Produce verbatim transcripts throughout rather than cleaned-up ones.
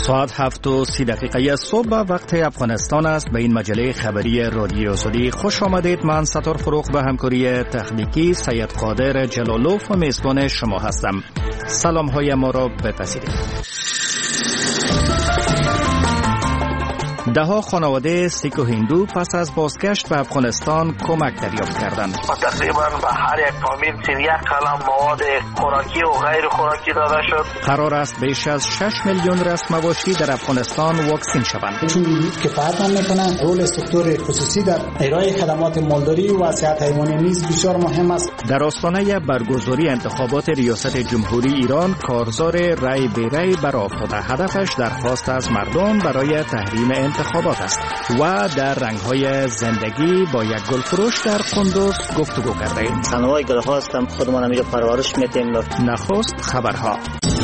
ساعت هفت و سی دقیقه صبح وقت افغانستان است. به این مجله خبری رادیو زدی خوش آمدید. من ستار فروغ به همکاری تکنیکی سید قادر جلالوف و میزبان شما هستم. سلام های ما را بپذیرید. ده ها خانواده سیک و هندو پس از بازگشت به افغانستان کمک دریافت کردند. تقریبا به هر یک فامیل سی و یک کلم مواد خوراکی و غیر خوراکی داده شد. قرار است بیش از شش میلیون رسم مواشی در افغانستان واکسین شوند. چون کفایت نمی‌کنند، رول سکتور خصوصی در ارائه خدمات مالداری و صحت حیوانی نیز بسیار مهم است. در آستانه برگزاری انتخابات ریاست جمهوری ایران کارزار رای به رای برآورده. هدفش درخواست از مردم برای تحریم انتخابات است. و در رنگ‌های زندگی با یک گلفروش در قندوز گفتگو کردیم. انواع گل‌ها هستم، خودمان هم پرورش می‌دیم. نخست خبرها.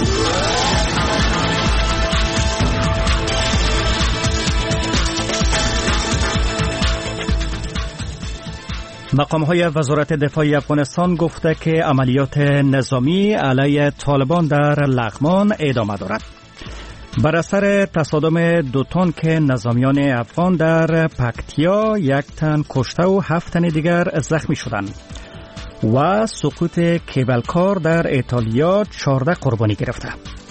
مقام‌های وزارت دفاع افغانستان گفته که عملیات نظامی علیه طالبان در لغمان ادامه دارد. بر اثر تصادم دو تانک نظامیان افغان در پکتیا یک تن کشته و هفت تن دیگر زخمی شدند. و سقوط کیبلکار در ایتالیا چهارده قربانی گرفته.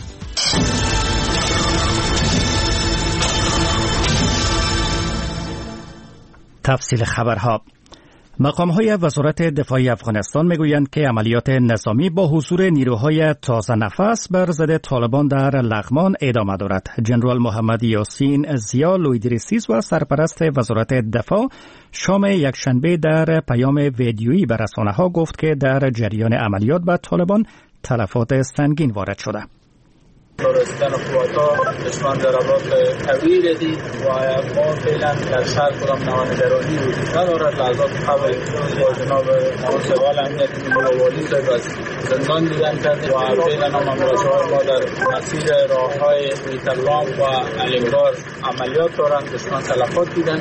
تفصیل خبرها. مقام‌های وزارت دفاع افغانستان میگویند که عملیات نظامی با حضور نیروهای تازه نفس بر ضد طالبان در لغمان ادامه دارد. جنرال محمد یاسین زیا لویدریسیس و سرپرست وزارت دفاع شام یکشنبه در پیام ویدیویی به رسانه‌ها گفت که در جریان عملیات به طالبان تلفات سنگین وارد شده. رسیدن قوات‌ها دشمن ضربات قوی دید و ما فعلا در شهر کدام نگرانی وجود ندارد. لحظات قبل با جناب سوال امنیت ملاوالی صاحب از زندان دیدن کرد و فعلا هم امروزها ما در مسیر راه‌های ایتالام و علمدار عملیات دارند. دشمن تلفات دیدن.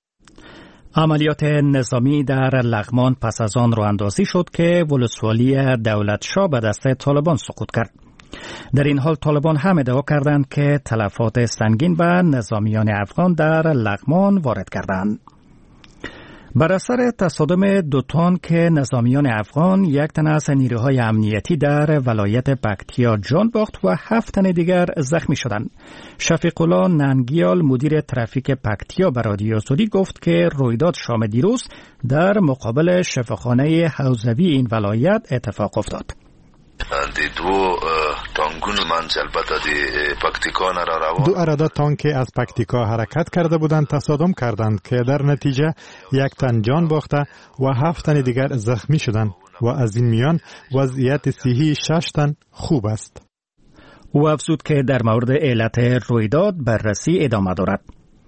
عملیات نظامی در لغمان پس از آن راه اندازی شد که ولسوالی دولتشاه به دست طالبان سقوط کرد. در این حال طالبان هم ادعا کردند که تلفات سنگین به نظامیان افغان در لغمان وارد کردند. بر اثر تصادم دو تانک نظامیان افغان یک تن از نیروهای امنیتی در ولایت پکتیا جان باخت و هفت تن دیگر زخمی شدند. شفیق الله ننگیال مدیر ترافیک پکتیا به رادیو زدی گفت که رویداد شام دیروز در مقابل شفاخانه حوزوی این ولایت اتفاق افتاد. دی دو تانگون منزل البته دی پکتیکا را روان دو اراده تانک از پکتیکا حرکت کرده بودند تصادم کردند که در نتیجه یک تن جان باخته و هفت تن دیگر زخمی شدند و از این میان وضعیت صحی شش تن خوب است. او افزود که در مورد علت رویداد بررسی ادامه دارد.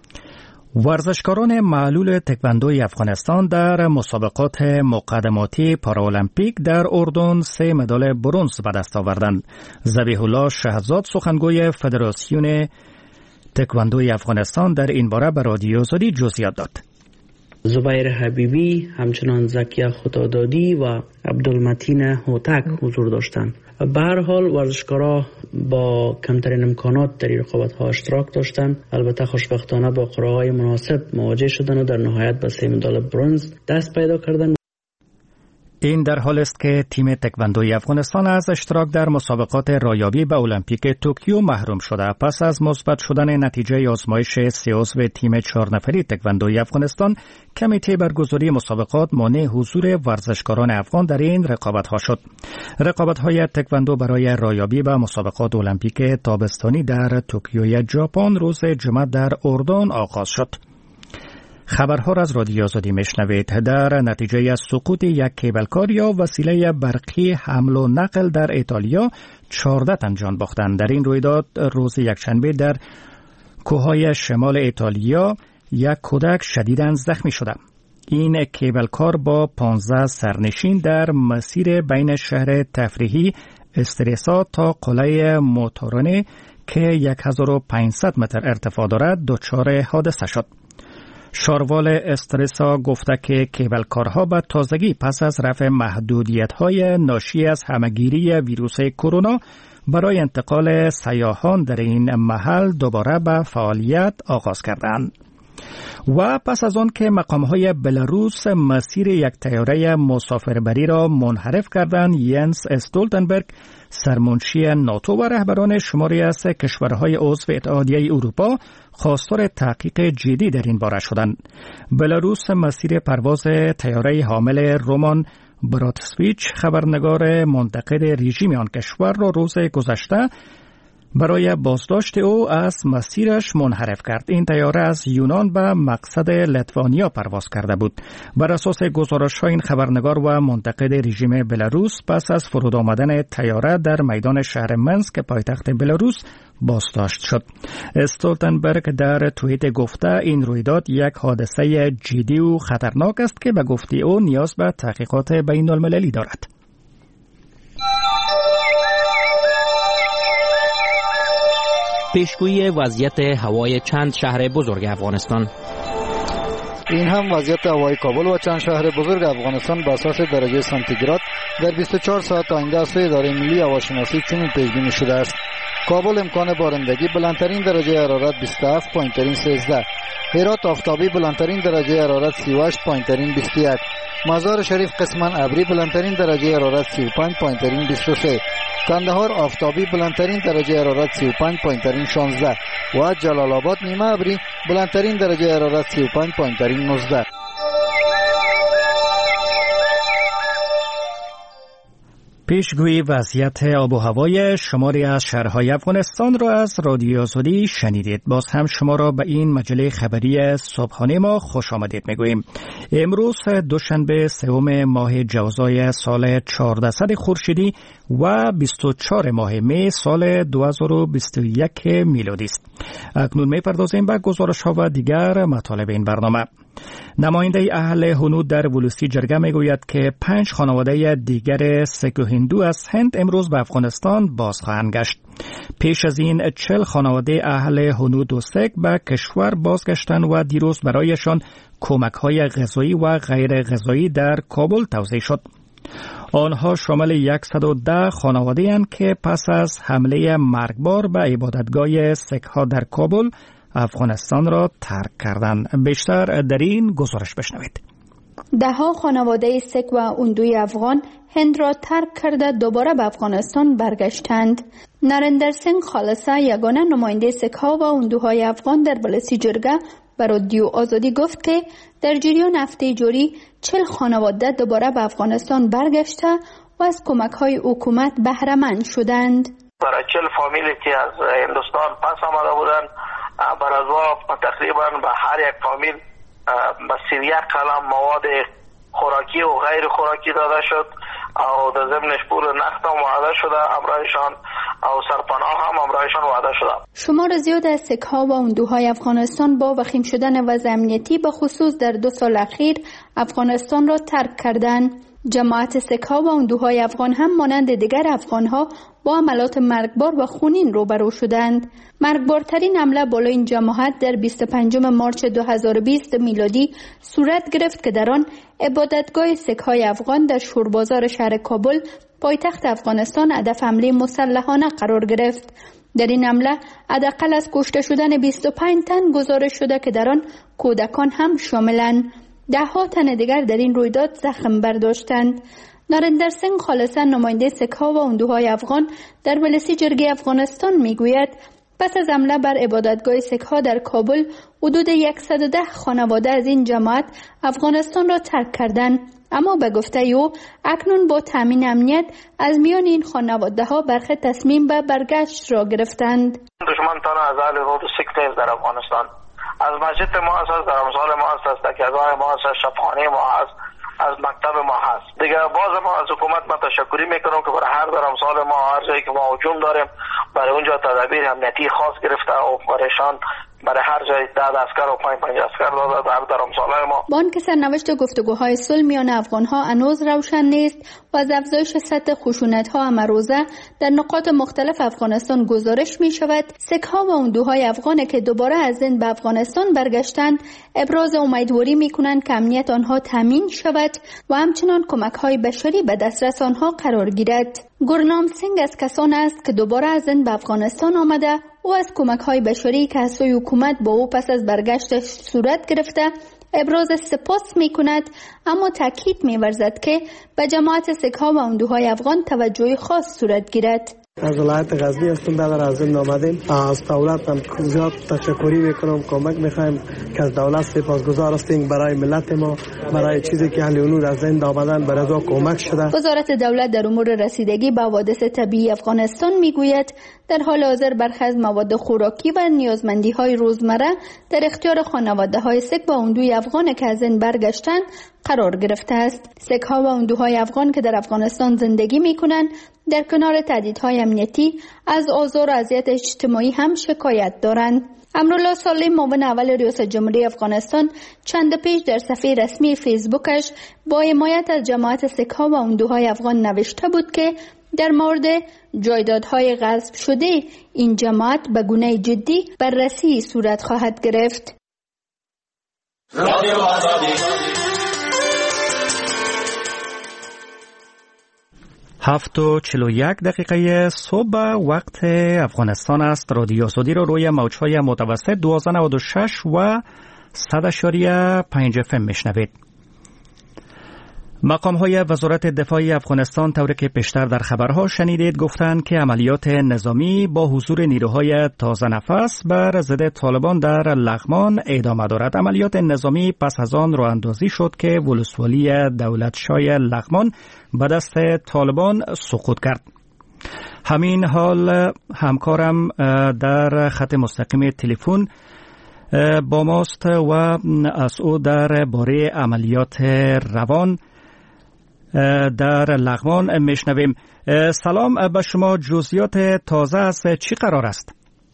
ورزشکاران معلول تکواندوی افغانستان در مسابقات مقدماتی پارالمپیک در اردن سه مدال برنز به دست آوردند. ذبیح الله شهزاد سخنگوی فدراسیون تکواندوی افغانستان در این باره به رادیو زدی جزئیات داد. زبیر حبیبی، همچنان زکیه خدادادی و عبدالمتین هوتک حضور داشتند. به هر حال ورزشکارا با کمترین امکانات در رقابت‌ها اشتراک داشتند. البته خوشبختانه با قرعه‌های مناسب مواجه شدند و در نهایت به سه مدال برنز دست پیدا کردند. این در حال است که تیم تکواندوی افغانستان از اشتراک در مسابقات رایابی به المپیک توکیو محروم شده. پس از مثبت شدن نتیجه آزمایش سه عضو تیم چهار نفری تکواندوی افغانستان، کمیته برگزاری مسابقات مانع حضور ورزشکاران افغان در این رقابت‌ها شد. رقابت‌های تکواندو برای رایابی به مسابقات المپیک تابستانی در توکیو ژاپن روز جمعه در اردن آغاز شد. خبرها را از رادیو زدی میشنوید. در نتیجه از سقوط یک کیبلکار یا وسیله برقی حمل و نقل در ایتالیا چهارده تن جان باختند. در این رویداد روز یکشنبه در کوههای شمال ایتالیا یک کودک شدیداً زخمی شده. این کیبلکار با پانزده سرنشین در مسیر بین شهر تفریحی استرسا تا قلعه موتورانه که هزار و پانصد متر ارتفاع دارد دچار حادثه شد. شاروال استرسا گفته که کیبلکارها به تازگی پس از رفع محدودیت‌های ناشی از همه‌گیری ویروس کرونا برای انتقال سیاحان در این محل دوباره به فعالیت آغاز کردند. و پس از آن که مقام‌های بلاروس مسیر یک طیاره مسافربری را منحرف کردند، ینس استولتنبرگ سرمنشی ناتو و رهبران شماری از کشورهای عضو اتحادیه اروپا خواستار تحقیق جدی در این باره شدند. بلاروس مسیر پرواز طیاره حامل رومان براتسویچ خبرنگار منتقد رژیم آن کشور را روز گذشته برای بازداشت او از مسیرش منحرف کرد. این طیاره از یونان به مقصد لتوانیا پرواز کرده بود. بر اساس گزارش‌های این خبرنگار و منتقد رژیم بلاروس، پس از فرود آمدن طیاره در میدان شهر منسک پایتخت بلاروس بازداشت شد. استولتنبرگ در توییت گفته این رویداد یک حادثه جدی و خطرناک است که به گفته او نیاز به تحقیقات بین‌المللی دارد. پیشگویی وضعیت هوای چند شهر بزرگ افغانستان. این هم وضعیت هوای کابل و چند شهر بزرگ افغانستان به اساس درجه سانتیگراد در بیست و چهار ساعت آینده از سوی اداره ملی هواشناسی چنین پیش بینی شده است: کابل امکان بارندگی، بلندترین درجه حرارت بیست و هفت، پایینترین سیزده. هرات آفتابی، بلندترین درجه حرارت سی و هشت، پایینترین بیست و یک. مزار شریف قسما ابری، بلندترین درجه حرارت سی و پنج، پایینترین بیست و سه. کندهار آفتابی، بلندترین درجه حرارت سی و پنج، پایینترین شانزده. و جلال آباد نیمه ابری، بلندترین درجه حرارت سی و پنج، پایینترین نوزده. پیشگویی وضعیت آب و هوای شماری از شهرهای افغانستان را از رادیو آزادی شنیدید. باز هم شما را به این مجله خبری صبحانه ما خوش آمدید میگوییم. امروز دوشنبه سوم ماه جوزای سال چهاردهصد خورشیدی و بیست و چهار ماه می سال دو هزار و بیست و یک میلادی است. اکنون میپردازیم به گزارش‌ها و دیگر مطالب این برنامه. نماینده اهل هنود در ولوسی جرگه میگوید که پنج خانواده دیگر سیک و هندو از هند امروز به افغانستان باز خواهند گشت. پیش از این چهل خانواده اهل هنود و سیک به کشور بازگشتند و دیروز برایشان کمک‌های غذایی و غیر غذایی در کابل توزیع شد. آنها شامل صد و ده خانواده اند که پس از حمله مرگبار به عبادتگاه سیک‌ها در کابل افغانستان را ترک کردند. بیشتر در این گزارش بشنوید. دهها خانواده سیک و هندوی افغان هند را ترک کرده دوباره به افغانستان برگشتند. نریندر سینگ خالصه، یگانه نماینده سیک‌ها و هندوهای افغان در ولسی جرگه، به رادیو آزادی گفت که در جریان هفته جاری چهل خانواده دوباره به افغانستان برگشته و از کمک‌های حکومت بهره مند شدند. برای چهل فامیلی که از هندوستان پس آمده بودند، بر از تقریبا به هر یک فامیل به سی و یک قلم مواد خوراکی و غیر خوراکی داده شد او در ضمنش پول نقد هم وعده شده همراهشان او سرپناه هم همراهشان وعده شده. شمار زیاد از سیک‌ها و هندوهای افغانستان با وخیم شدن وضع امنیتی به خصوص در دو سال اخیر افغانستان را ترک کردند. جماعت سیک‌ها و هندوهای افغان هم مانند دیگر افغان‌ها با عملات مرگبار و خونین روبرو شدند. مرگبارترین حمله بالای این جماعت در بیست و پنجم مارچ دو هزار و بیست میلادی صورت گرفت که در آن عبادتگاه سیک‌های افغان در شوربازار شهر کابل پایتخت افغانستان هدف حمله مسلحانه قرار گرفت. در این حمله حداقل از کشته شدن بیست و پنج تن گزارش شده که در آن کودکان هم شاملند. ده ها تن دیگر در این رویداد زخم برداشتند. نریندر سینگ خالصه، نماینده سیک‌ها و هندوهای افغان در ولسی جرگه افغانستان میگوید پس از حمله بر عبادتگاه سیک‌ها در کابل حدود صد و ده خانواده از این جماعت افغانستان را ترک کردند، اما به گفته او اکنون با تامین امنیت از میان این خانواده ها برخی تصمیم به برگشت را گرفتند. دشمن تنها از اهل هنود و سیک نیست در افغانستان. از مسجد ما هست، در امثال ما هست، از تکیه‌گاه ما هست، از شفاخانه ما هست، از مکتب ما هست. دیگه باز ما از حکومت ما تشکری میکنم که برای هر در امثال ما هر جایی که ما هجوم داریم برای اونجا تدابیر امنیتی خاص گرفته و برایشان برای هر جای ده عسکر و پنج پنج عسکر داده در درمسالهای ما. با آنکه سرنوشت گفتگوهای صلح میان افغانها هنوز روشن نیست و از افزایش سطح خشونت‌ها امروزه در نقاط مختلف افغانستان گزارش می شود، سک‌ها و هندوهای افغان که دوباره از زند به افغانستان برگشتند ابراز امیدواری می کنند که امنیت آنها تامین شود و همچنان کمک‌های بشری به دسترس آنها قرار گیرد. گورنام سینگ از کسان است که دوباره از زند به افغانستان آمده و از کمک‌های بشری که از سوی حکومت با او پس از برگشتش صورت گرفته ابراز سپاس می کند، اما تاکید می ورزد که به جماعت سک‌ها و هندوهای افغان توجه خاص صورت گیرد. از ولایت غزنی هستم، در از زند آمدیم. از دولت هم زیاد تشکری میکنم، کمک میخوایم که از دولت سپاسگزار هستیم برای ملت ما، برای چیزی که اهل اونور از زند آمدن برای ذا کمک شده. وزارت دولت در امور رسیدگی به حوادث طبیعی افغانستان میگوید در حال حاضر برخی از مواد خوراکی و نیازمندی های روزمره در اختیار خانواده های سک و هندوی افغان که از زند برگشتند قرار گرفته است. سک‌ها و هندوهای افغان که در افغانستان زندگی میکنند در کنار تهدیدهای امنیتی از آزار و اذیت اجتماعی هم شکایت دارند. امرالله صالح معاون اول ریاست جمهوری افغانستان چند پیش در صفحه رسمی فیسبوکش با حمایت از جماعت سک‌ها و هندوهای افغان نوشته بود که در مورد جایدادهای غصب شده این جماعت به گونه جدی بررسی صورت خواهد گرفت. هفت و چل و یک دقیقه صبح وقت افغانستان است. رادیو آزادی رو روی موجهای متوسط دوازده نود و شش و صد اشاریه پنج اف ام میشنوید. مقام های وزارت دفاع افغانستان طوری که پیشتر در خبرها شنیدید گفتند که عملیات نظامی با حضور نیروهای تازه نفس بر ضد طالبان در لغمان ادامه دارد. عملیات نظامی پس از آن راه اندازی شد که ولسوالی دولتشای لغمان به دست طالبان سقوط کرد. همین حال همکارم در خط مستقیم تلفن با ماست و از او در باره عملیات روان در لغمان میشنویم. سلام به شما، جزئیات تازه از چی قرار است؟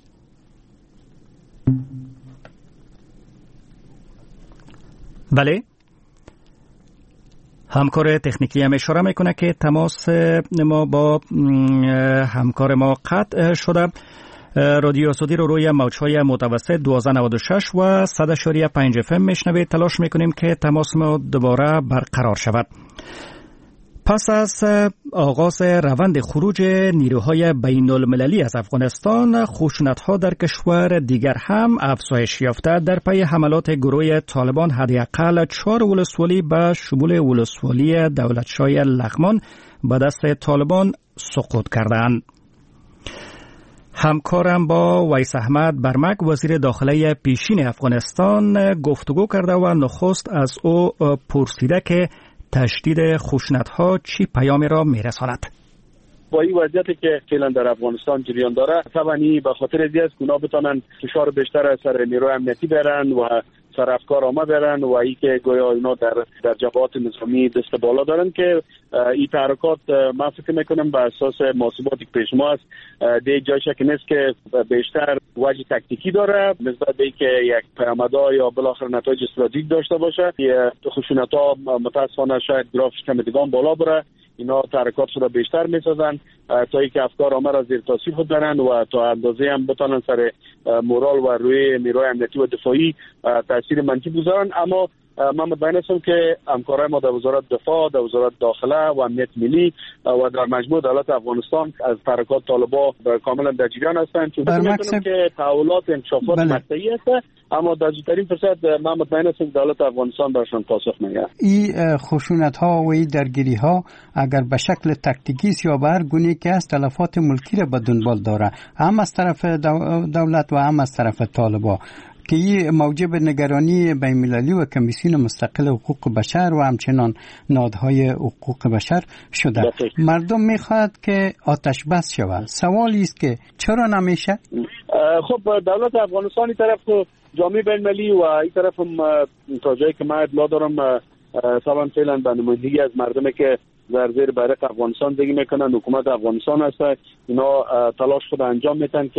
بله، همکار تکنیکی هم اشاره میکنه که تماس ما با همکار ما قطع شده. رادیو آزادی رو روی موجهای متوسط دوازده نود و شش و صد اشاریه پنج اف ام میشنوید. تلاش میکنیم که تماس ما دوباره برقرار شود. پس از آغاز روند خروج نیروهای بین المللی از افغانستان، خشونت‌ها در کشور دیگر هم افزایش یافته. در پی حملات گروه طالبان حداقل چهار ولسوالی به شمول ولسوالی دولتشای لغمان به دست طالبان سقوط کردند. همکارم با ویس احمد برمک وزیر داخله پیشین افغانستان گفتگو کرده و نخست از او پرسیده که تشدید خشونت‌ها چی پیامی را می‌رساند. با این وضعیتی که فعلا در افغانستان جریان داره، طبعا به خاطر از است که اونا بتونن فشار بیشتر از سر نیروی امنیتی برن و سر افکار آمه برن و ای که گویا اینا در در جبهات نظامی دست بالا دارن که این تحرکات من فکر میکنم به اساس محاسباتی که پیش ما است دیگه جای شک نیست که بیشتر وجه تکتیکی داره نسبت به اینکه یک پیامدها یا بالاخره نتایج استراتژیک داشته باشه. خشونت‌ها متاسفانه شاید گرافش کم دیگه بالا بره، اینا تحرکات شده بیشتر میسازن تا اینکه افکار آمه را زیر تاثیر خود برن و تا اندازه هم بتونن سر مورال و روی نیروی امنیتی و دفاعی تاثیر منفی بگذارن. اما من مطمئن هستم که همکارای ما در وزارت دفاع، در وزارت داخله و امنیت ملی و در مجموع دولت افغانستان از تحرکات طالبان کاملا در جریان هستند. چون می‌دونم که تحولات انکشافات مقطعی است، اما در زودترین فرصت من مطمئن هستم دولت افغانستان برشان پاسخ می‌دهد. این خشونت‌ها و این درگیری‌ها اگر به شکل تاکتیکی است یا به هر گونه که است تلفات ملکی را به دنبال داره، هم از طرف دولت و هم از طرف طالبان، که این موجب نگرانی بین‌المللی و کمیسیون مستقل حقوق بشر و همچنان نهادهای حقوق بشر شده. مردم میخواد که آتش بس شود. سوالی است که چرا نمیشه؟ خب دولت افغانستانی طرف جامعه بین‌المللی و این طرف هم تا جایی که من اطلاع دارم طبعا فعلا به نمایندگی از مردمی که در زیر بیرق افغانستان زندگی میکنن، حکومت افغانستان هست، اینا تلاش خود انجام میتن که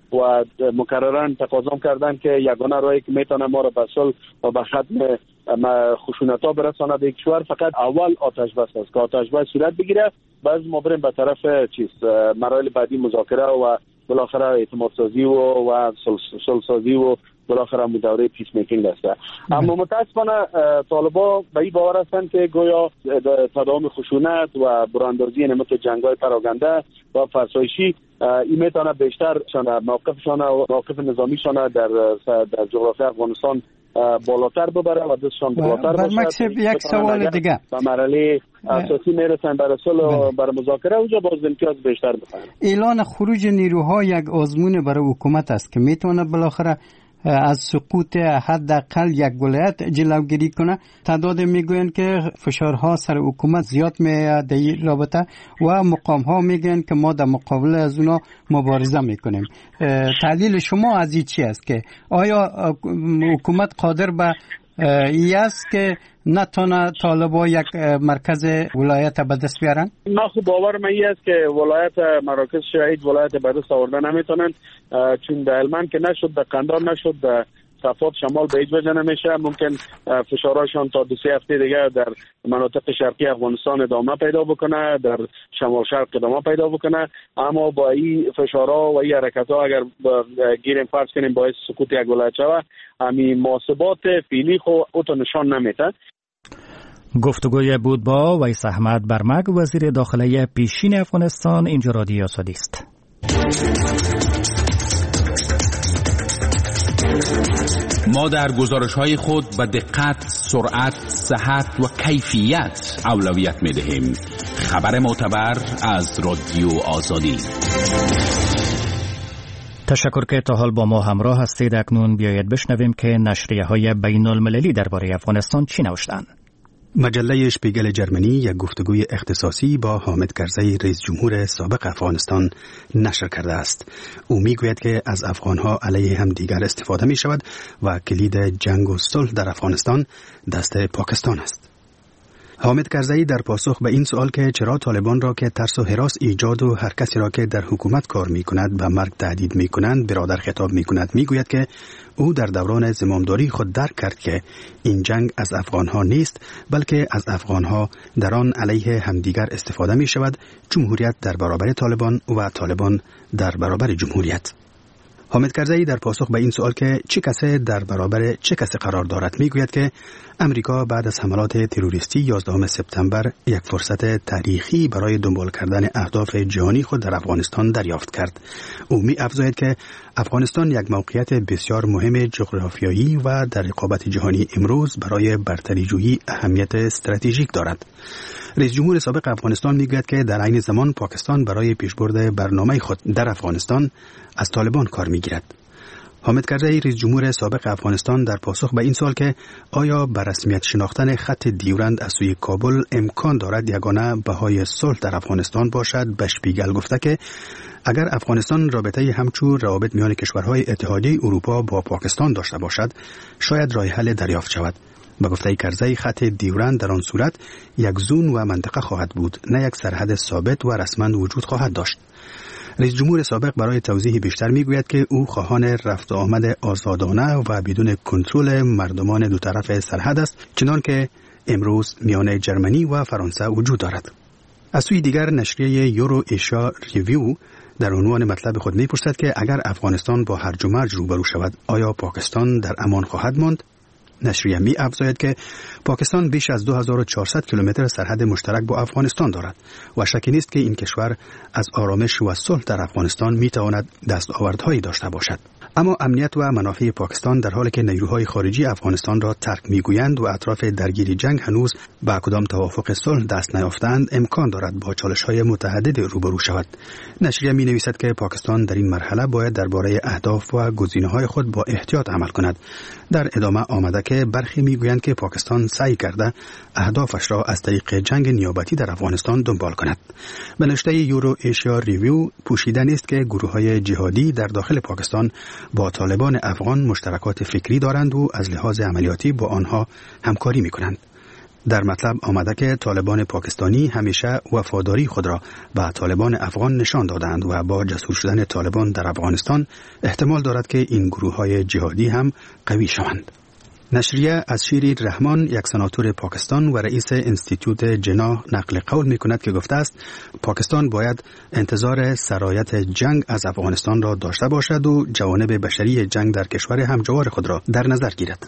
و مکررن تقاضا کردن که یگانه راهی که میتونه ما را به صلح و به ختم خشونت ها برسانه به کشور فقط اول آتش بس است که آتش بس صورت بگیره، بعد ما بریم به طرف چیز مراحل بعدی مذاکره و بالاخره اعتماد سازی و و صلح سازی و بالاخره دوره پیس میکینگ است. اما متاسفانه طالبان به این باور هستند که گویا تداوم خشونت و براندازی نمط جنگ‌های پراگنده و فرسایشی این میتونه بیشتر موقفشان و موقف نظامیشان در در جغرافی افغانستان بالاتر ببره و دستشان بالاتر باشه. مکسب یک سوال دیگه به مرحله اساسی میرسن برای صلح و برای مذاکره اونجا باز امتیاز بیشتر بکنن. اعلان خروج نیروها یک آزمون برای حکومت است که میتونه بالاخره از سقوط حداقل یک ولایت جلوگیری کنه. تعداد میگوین که فشارها سر حکومت زیاد میاد در این رابطه و مقام ها میگن که ما در مقابل از اونا مبارزه میکنیم. تحلیل شما از این چی است که آیا حکومت قادر به ای است که نتونه طالبا یک مرکز ولایت به دست بیارن؟ ما خوب باور من ای است که ولایت مراکز شهید ولایت به دست آوردن نمیتونن، چون در هلمند که نشد، در قندار نشد، در صفات شمال به هیچ وجه نمیشه. ممکن فشارهاشان تا دو سه هفته دیگه در مناطق شرقی افغانستان ادامه پیدا بکنه، در شمال شرق ادامه پیدا بکنه، اما با این فشارها و این حرکتها اگر گیریم فرض کنیم باعث سقوط یک ولایت شود، همین محاسبات فعلی خو اوتو نشان نمیده. گفتگوی بود با ویس احمد برمک، وزیر داخلی پیشین افغانستان. اینجا رادیو آزادی است. ما در گزارش‌های خود به دقت، سرعت، صحت و کیفیت اولویت می‌دهیم. خبر معتبر از رادیو آزادی. تشکر که تا حال با ما همراه هستید. اکنون بیایید بشنویم که نشریه‌های بین‌المللی درباره افغانستان چی نوشتند. مجله شپیگل جرمنی یک گفتگوی اختصاصی با حامد کرزی رئیس جمهور سابق افغانستان نشر کرده است. او میگوید که از افغانها علیه هم دیگر استفاده می شود و کلید جنگ و صلح در افغانستان دست پاکستان است. حامد کرزی در پاسخ به این سوال که چرا طالبان را که ترس و هراس ایجاد و هر کسی را که در حکومت کار می کند به مرگ تهدید می کنند برادر خطاب می کند، می گوید که او در دوران زمامداری خود درک کرد که این جنگ از افغانها نیست، بلکه از افغانها در آن علیه همدیگر استفاده می شود، جمهوریت در برابر طالبان و طالبان در برابر جمهوریت. حامد کرزی در پاسخ به این سوال که چه کسی در برابر چه کسی قرار دارد میگوید که امریکا بعد از حملات تروریستی یازدهم سپتامبر یک فرصت تاریخی برای دنبال کردن اهداف جهانی خود در افغانستان دریافت کرد. او می افزاید که افغانستان یک موقعیت بسیار مهم جغرافیایی و در رقابت جهانی امروز برای برتری جویی اهمیت استراتژیک دارد. رئیس جمهور سابق افغانستان میگوید که در عین زمان پاکستان برای پیشبرد برنامه خود در افغانستان از طالبان کار میگیرد. حامد کرزی رئیس جمهور سابق افغانستان در پاسخ به این سوال که آیا بر رسمیت شناختن خط دیورند از سوی کابل امکان دارد یگانه بهای صلح در افغانستان باشد، به شپیگل گفته که اگر افغانستان رابطه همچون روابط میان کشورهای اتحادیه اروپا با پاکستان داشته باشد شاید راه حل دریافت شود. به گفته کرزی خط دیورند در آن صورت یک زون و منطقه خواهد بود، نه یک سرحد ثابت و رسما وجود خواهد داشت. رئیس جمهور سابق برای توضیح بیشتر میگوید که او خواهان رفت و آمد آزادانه و بدون کنترل مردمان دو طرف سرحد است، چنان که امروز میان جرمنی و فرانسه وجود دارد. از سوی دیگر نشریه یورو ایشیا ریویو در عنوان مطلب خود میپرسد که اگر افغانستان با هرج و مرج روبرو شود آیا پاکستان در امان خواهد ماند؟ نشریه می افزاید که پاکستان بیش از دو هزار و چهارصد کیلومتر سرحد مشترک با افغانستان دارد و شکی نیست که این کشور از آرامش و صلح در افغانستان می تواند دستاوردهایی داشته باشد. اما امنیت و منافع پاکستان در حالی که نیروهای خارجی افغانستان را ترک میگویند و اطراف درگیری جنگ هنوز به کدام توافق صلح دست نیافتند، امکان دارد با چالش‌های متعدد روبرو شود. نشریه می نویسد که پاکستان در این مرحله باید درباره اهداف و گزینه‌های خود با احتیاط عمل کند. در ادامه آمده که برخی میگویند که پاکستان سعی کرده اهدافش را از طریق جنگ نیابتی در افغانستان دنبال کند. به نشریه یورو ایشیا ریویو پوشیده نیست که گروه‌های جهادی در داخل پاکستان با طالبان افغان مشترکات فکری دارند و از لحاظ عملیاتی با آنها همکاری می‌کنند. در مطلب آمده که طالبان پاکستانی همیشه وفاداری خود را به طالبان افغان نشان دادند و با جسور شدن طالبان در افغانستان احتمال دارد که این گروه‌های جهادی هم قوی شوند. نشریه از شیری رحمان، یک سناتور پاکستان و رئیس انستیتوت جناح، نقل قول می کند که گفته است پاکستان باید انتظار سرایت جنگ از افغانستان را داشته باشد و جوانب بشری جنگ در کشور همجوار خود را در نظر گیرد.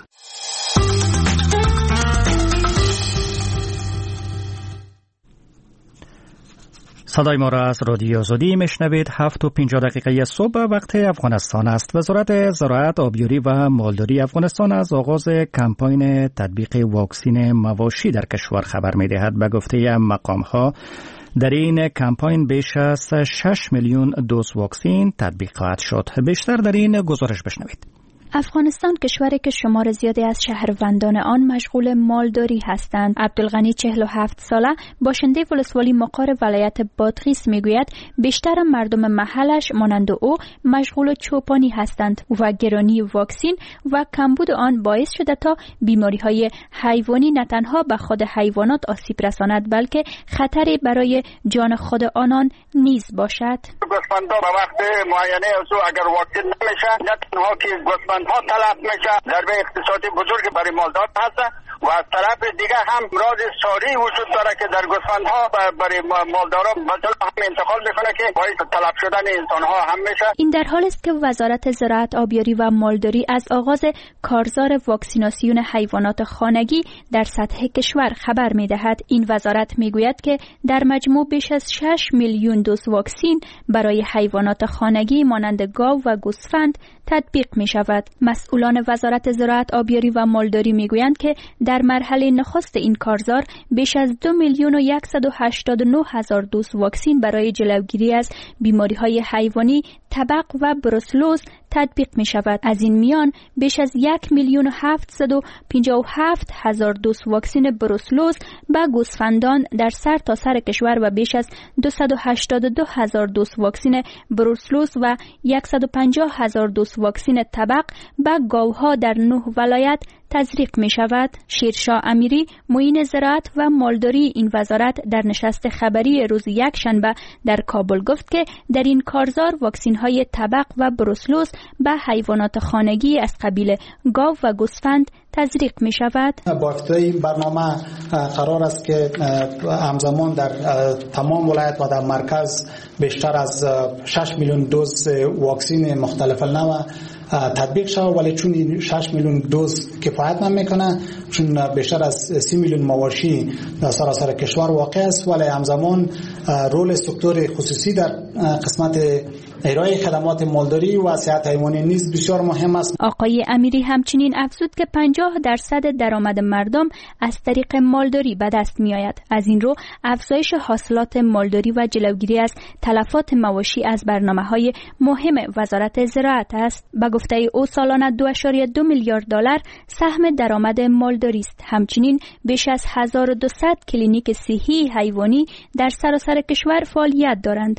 صدای ما را از رادیو آزادی میشنوید. هفت و پنجاه دقیقه صبح وقت افغانستان است. وزارت زراعت، آبیاری و مالداری افغانستان از آغاز کمپاین تطبیق واکسین مواشی در کشور خبر می‌دهد. به گفته مقام‌ها در این کمپاین بیش از شش میلیون دوز واکسین تطبیق خواهد شد. بیشتر در این گزارش بشنوید. افغانستان کشوری که شمار زیادی از شهروندان آن مشغول مالداری هستند. عبدالغنی چهل و هفت ساله باشنده ولسوالی مقار ولایت بادغیس میگوید بیشتر مردم محلش مانند او مشغول چوپانی هستند و گرانی واکسین و کمبود آن باعث شده تا بیماری های حیوانی نه تنها به خود حیوانات آسیب رساند بلکه خطری برای جان خود آنان نیز باشد. گوسفندها به وقت معینه از اگر واکسین نمیشه نه تنها که گوسفند ها تلف میشه، ضربه اقتصادی بزرگ برای مالدار هست و از طرف دیگه هم امراض ساری وجود داره که در گوسفند ها برای مالداران مثلا هم انتقال میکنه که باعث تلف شدن انسان ها هم میشه. این در حالی است که وزارت زراعت، آبیاری و مالداری از آغاز کارزار واکسیناسیون حیوانات خانگی در سطح کشور خبر میدهد. این وزارت میگوید که در مجموع بیش از شش میلیون دوز واکسین برای حیوانات خانگی مانند گاو و گوسفند تطبیق می شود. مسئولان وزارت زراعت، آبیاری و مالداری می گویند که در مرحله نخست این کارزار بیش از دو میلیون و صد و هشتاد و نه هزار دوز واکسین برای جلوگیری از بیماری های حیوانی تبق و بروسلوز تطبیق می شود. از این میان بیش از یک میلیون و هفتصد و پنجاه و هفت هزار دوز واکسین بروسلوز به گوسفندان در سر تا سر کشور و بیش از دویست و هشتاد و دو هزار دوز واکسین بروسلوز و صد و پنجاه هزار دوز واکسین تبق به گاوها در نه ولایت تزریق می شود. شیرشاه امیری، معین زراعت و مالداری این وزارت در نشست خبری روز یک شنبه در کابل گفت که در این کارزار واکسین های تبق و بروسلوز به حیوانات خانگی از قبیل گاو و گوسفند تزریق می شود. با افتتاح این برنامه قرار است که همزمان در تمام ولایت و در مرکز بیشتر از شش میلیون دوز واکسین مختلف النوع تطبیق شود، ولی چون این شش میلیون دوز کفایت نمیکنه، چون بیشتر از سی میلیون مواشی در سراسر کشور واقع است، ولی همزمان رول سکتور خصوصی در قسمت ارائه خدمات مالداری و صحت حیوانی نیز بسیار مهم است. آقای امیری همچنین افزود که پنجاه درصد درآمد مردم از طریق مالداری به دست می آید. از این رو افزایش حاصلات مالداری و جلوگیری از تلفات مواشی از برنامه‌های مهم وزارت زراعت است. به گفته او سالانه دو ممیز دو میلیارد دلار سهم درآمد مالداری است. همچنین بیش از هزار و دویست کلینیک صحی حیوانی در سراسر کشور فعالیت دارند.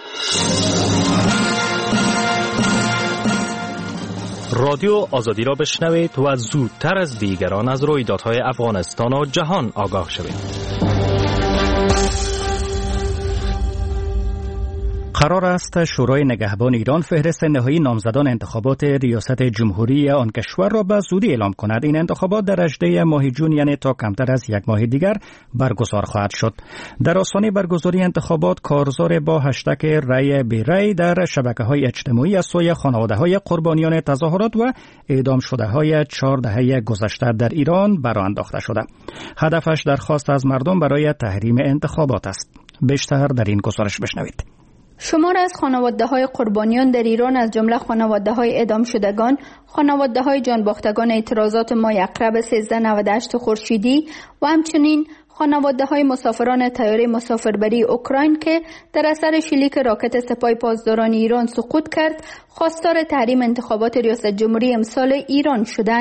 رادیو آزادی را بشنوید و زودتر از دیگران از رویدادهای افغانستان و جهان آگاه شوید. قرار است شورای نگهبان ایران فهرست نهایی نامزدان انتخابات ریاست جمهوری آن کشور را به زودی اعلام کند. این انتخابات در هجدهم ماه جون، یعنی تا کمتر از یک ماه دیگر برگزار خواهد شد. در آستانه برگزاری انتخابات کارزار با هشتگ رای بی رای در شبکه‌های اجتماعی از سوی خانواده‌های قربانیان تظاهرات و اعدام شده‌های چهار دهه گذشته در ایران برآ انداخته شده. هدفش درخواست از مردم برای تحریم انتخابات است. بیشتر در این گزارش بشنوید. شمار از خانواده‌های قربانیان در ایران از جمله خانواده‌های اعدام شدگان، خانواده‌های جانباختگان اعتراضات ماه اقرب سیزده نود و هشت خورشیدی و همچنین خانواده‌های مسافران طیاره مسافربری اوکراین که در اثر شلیک راکت سپاه پاسداران ایران سقوط کرد، خواستار تحریم انتخابات ریاست جمهوری امسال ایران شدند.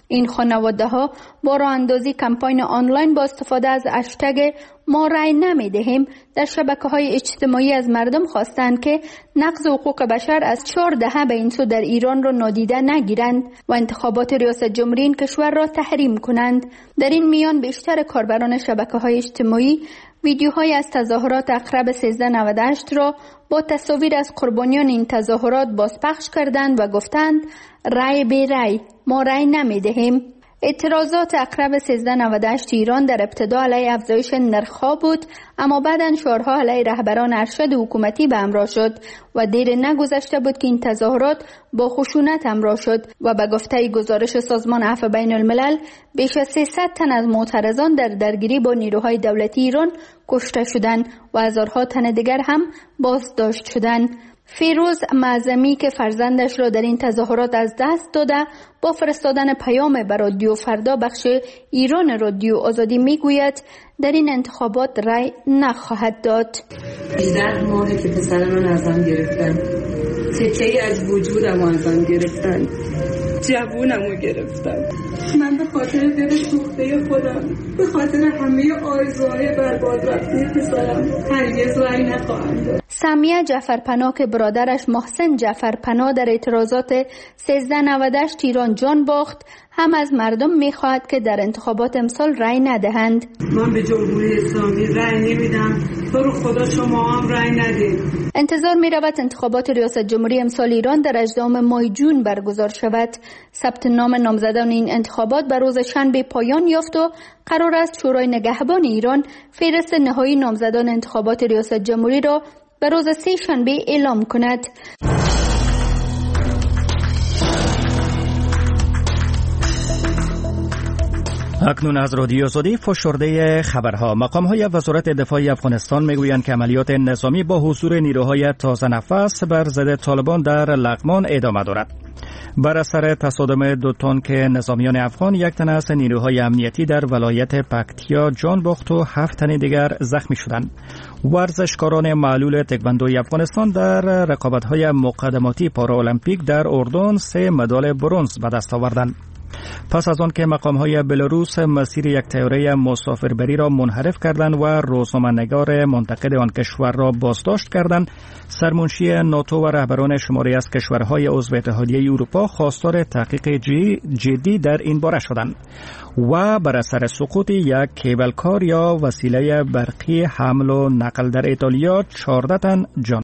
این خانواده ها با راه اندازی کمپاین آنلاین با استفاده از هشتگ ما رای نمی دهیم در شبکه های اجتماعی از مردم خواستند که نقض حقوق بشر از چهار دهه به این سو در ایران را نادیده نگیرند و انتخابات ریاست جمهوری این کشور را تحریم کنند. در این میان بیشتر کاربران شبکه های اجتماعی ویدیوهای از تظاهرات اقرب سیزده نود و هشت را با تصاویر از قربانیان این تظاهرات بازپخش کردند و گفتند رای به رای، ما رای نمی دهیم. اعتراضات اقرب سیزده نود و هشت ایران در ابتدا علیه افزایش نرخ‌ها بود، اما بعداً شعارها علیه رهبران ارشد حکومتی به همراه شد و دیر نگذشته بود که این تظاهرات با خشونت همراه شد و به گفته گزارش سازمان عفو بین الملل بیش از سیصد تن از معترضان در درگیری با نیروهای دولتی ایران کشته شدند و هزارها تن دیگر هم بازداشت شدند. فیروز معظمی که فرزندش را در این تظاهرات از دست داده با فرستادن پیام به رادیو فردا بخش ایران رادیو آزادی میگوید در این انتخابات رای نخواهد داد. هجده ماهی که پسر من ازم گرفتن، تکه‌ای از وجودم ازم گرفتن، جوونمو گرفتن. من به خاطر دل سوخته خودم، به خاطر همه آرزوهای برباد رفته پسرم هرگز رای نخواهم داد. سمیه جعفرپناه که برادرش محسن جعفرپناه در اعتراضات سیزده نود و هشت ایران جان باخت هم از مردم میخواهد که در انتخابات امسال رای ندهند. من به جمهوری اسلامی رای نمیدم، تو رو خدا شما هم رای ندید. انتظار میرود انتخابات ریاست جمهوری امسال ایران در هجدهم ماه جون برگزار شود. ثبت نام نامزدان این انتخابات به روز شنبه پایان یافت و قرار است شورای نگهبان ایران فهرست نهایی نامزدان انتخابات ریاست جمهوری را به روز سه شنبه اعلام کند. اکنون از رادیو آزادی فشرده خبرها. مقام‌های وزارت دفاع افغانستان میگویند که عملیات نظامی با حضور نیروهای تازه نفس بر ضد طالبان در لغمان ادامه دارد. بر اثر تصادم دو تانک نظامیان افغان یک تن از نیروهای امنیتی در ولایت پکتیا جان باخت و هفت تن دیگر زخمی شدند. ورزشکاران معلول تکواندوی افغانستان در رقابت‌های مقدماتی پارالمپیک در اردن سه مدال برنز به دست آوردند. پس از آن که مقام‌های بلاروس مسیر یک طیاره مسافربری را منحرف کردند و روزنامه‌نگار منتقد آن کشور را بازداشت کردند، سرمنشی ناتو و رهبران شماری از کشورهای عضو اتحادیه اروپا خواستار تحقیق جدی در این باره شدند و بر اثر سقوط یک کیبل کار یا وسیله برقی حمل و نقل در ایتالیا چهارده تن جان